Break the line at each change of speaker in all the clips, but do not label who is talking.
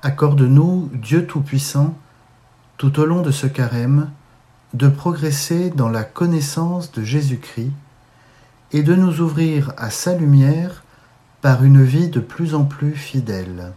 Accorde-nous, Dieu Tout-Puissant, tout au long de ce carême, de progresser dans la connaissance de Jésus-Christ et de nous ouvrir à sa lumière par une vie de plus en plus fidèle.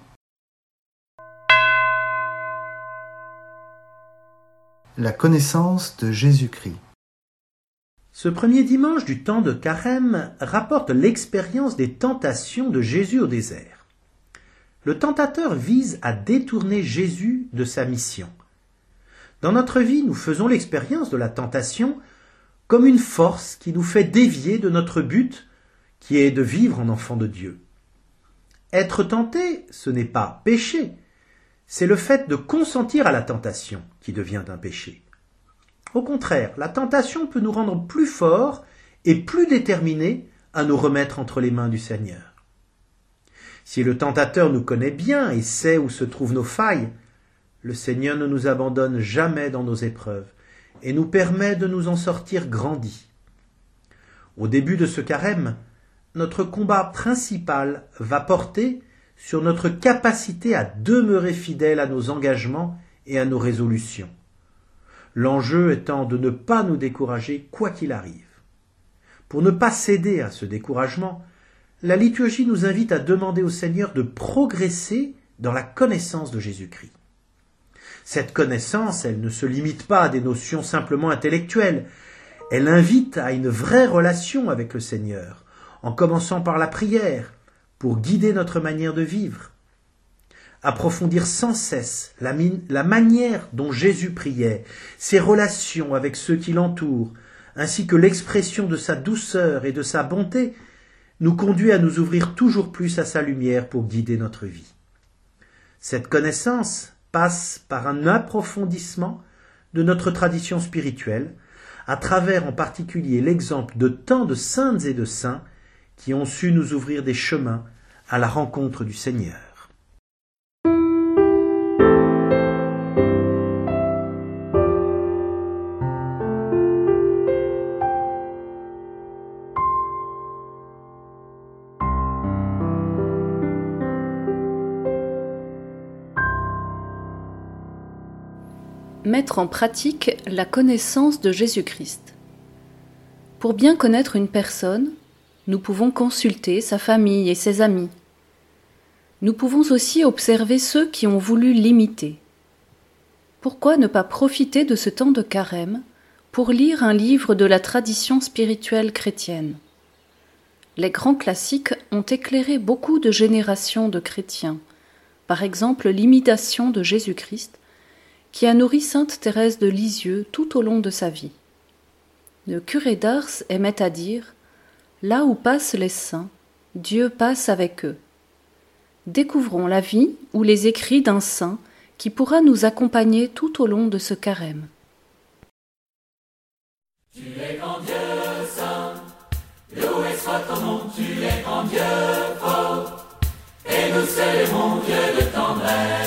La connaissance de Jésus-Christ.
Ce premier dimanche du temps de Carême rapporte l'expérience des tentations de Jésus au désert. Le tentateur vise à détourner Jésus de sa mission. Dans notre vie, nous faisons l'expérience de la tentation comme une force qui nous fait dévier de notre but, qui est de vivre en enfant de Dieu. Être tenté, ce n'est pas pécher, c'est le fait de consentir à la tentation qui devient un péché. Au contraire, la tentation peut nous rendre plus forts et plus déterminés à nous remettre entre les mains du Seigneur. Si le tentateur nous connaît bien et sait où se trouvent nos failles, le Seigneur ne nous abandonne jamais dans nos épreuves et nous permet de nous en sortir grandis. Au début de ce carême, notre combat principal va porter sur notre capacité à demeurer fidèles à nos engagements et à nos résolutions. L'enjeu étant de ne pas nous décourager quoi qu'il arrive. Pour ne pas céder à ce découragement, la liturgie nous invite à demander au Seigneur de progresser dans la connaissance de Jésus-Christ. Cette connaissance, elle ne se limite pas à des notions simplement intellectuelles. Elle invite à une vraie relation avec le Seigneur, en commençant par la prière, pour guider notre manière de vivre. Approfondir sans cesse la manière dont Jésus priait, ses relations avec ceux qui l'entourent, ainsi que l'expression de sa douceur et de sa bonté, nous conduit à nous ouvrir toujours plus à sa lumière pour guider notre vie. Cette connaissance passe par un approfondissement de notre tradition spirituelle, à travers en particulier l'exemple de tant de saintes et de saints qui ont su nous ouvrir des chemins à la rencontre du Seigneur.
Mettre en pratique la connaissance de Jésus-Christ. Pour bien connaître une personne, nous pouvons consulter sa famille et ses amis. Nous pouvons aussi observer ceux qui ont voulu l'imiter. Pourquoi ne pas profiter de ce temps de carême pour lire un livre de la tradition spirituelle chrétienne ? Les grands classiques ont éclairé beaucoup de générations de chrétiens, par exemple l'imitation de Jésus-Christ, qui a nourri sainte Thérèse de Lisieux tout au long de sa vie. Le curé d'Ars aimait à dire « Là où passent les saints, Dieu passe avec eux ». Découvrons la vie ou les écrits d'un saint qui pourra nous accompagner tout au long de ce carême.
Tu es grand Dieu saint, loué soit ton nom, tu es grand Dieu fort, et nous célébrons Dieu de tendresse.